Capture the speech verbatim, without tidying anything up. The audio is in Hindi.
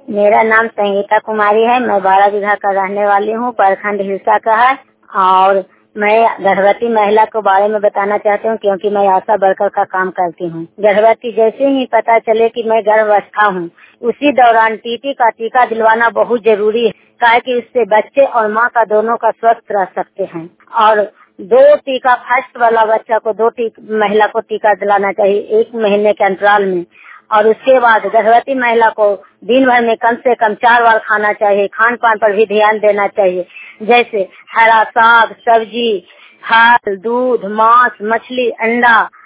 मेरा नाम संगीता कुमारी है। मैं बारह बीघा का रहने वाली हूँ, प्रखंड हिलसा का है। और मैं गर्भवती महिला के बारे में बताना चाहती हूँ, क्योंकि मैं आशा वर्कर का काम करती हूँ। गर्भवती जैसे ही पता चले कि मैं गर्भावस्था हूँ, उसी दौरान टीटी का टीका दिलवाना बहुत जरूरी है, ताकि इससे बच्चे और माँ का दोनों का स्वस्थ रह सकते हैं। और दो टीका, फर्स्ट वाला बच्चा को दो महिला को टीका दिलाना चाहिए एक महीने के अंतराल में। और उसके बाद गर्भवती महिला को दिन भर में कम से कम चार बार खाना चाहिए। खान पान पर भी ध्यान देना चाहिए, जैसे हरा साग, सब्जी, फल, दूध, मांस, मछली, अंडा।